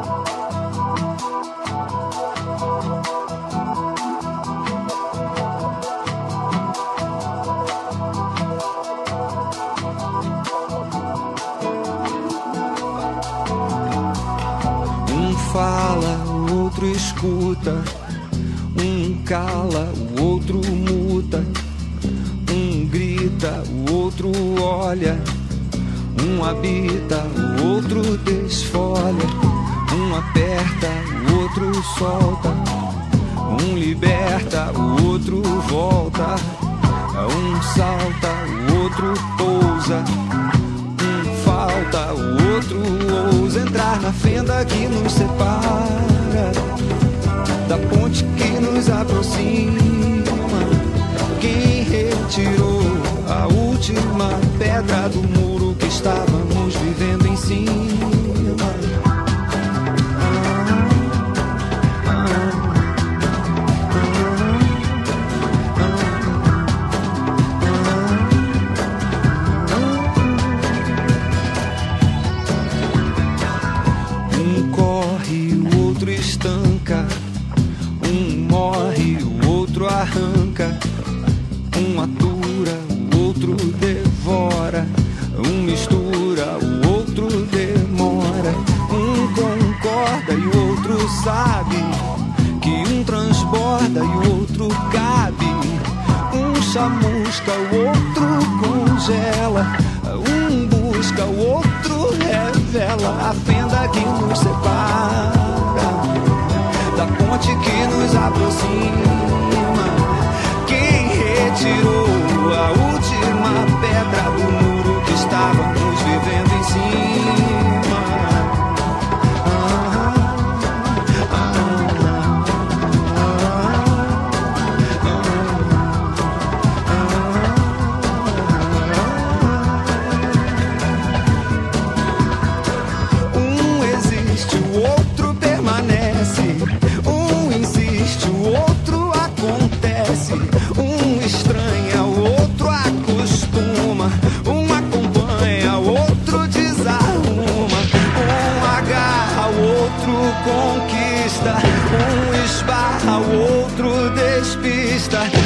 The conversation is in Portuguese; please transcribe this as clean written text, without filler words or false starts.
Um fala, o outro escuta. Um cala, o outro muta. Um grita, o outro olha. Um habita, o outro desfolha. Um aperta, o outro solta. Um liberta, o outro volta. Um salta, o outro pousa. Um falta, o outro ousa entrar na fenda que nos separa da ponte que nos aproxima. Quem retirou a última pedra do muro que estávamos vivendo em cima? Um corre, o outro estanca. Um morre, o outro arranca. Um atura, o outro devora. Um mistura, o outro demora. Um concorda e o outro sabe que um transborda e o outro cabe. Um chamusca, o outro congela. Um busca, o outro revela a fenda que nos separa da ponte que nos aproxima. Quem retirou a última pedra do muro que estávamos vivendo em cima? Um existe, o outro permanece. Um insiste, o outro acontece. Um estranha, o outro acostuma. Um acompanha, o outro desarruma. Um agarra, o outro conquista. Um esbarra, o outro despista.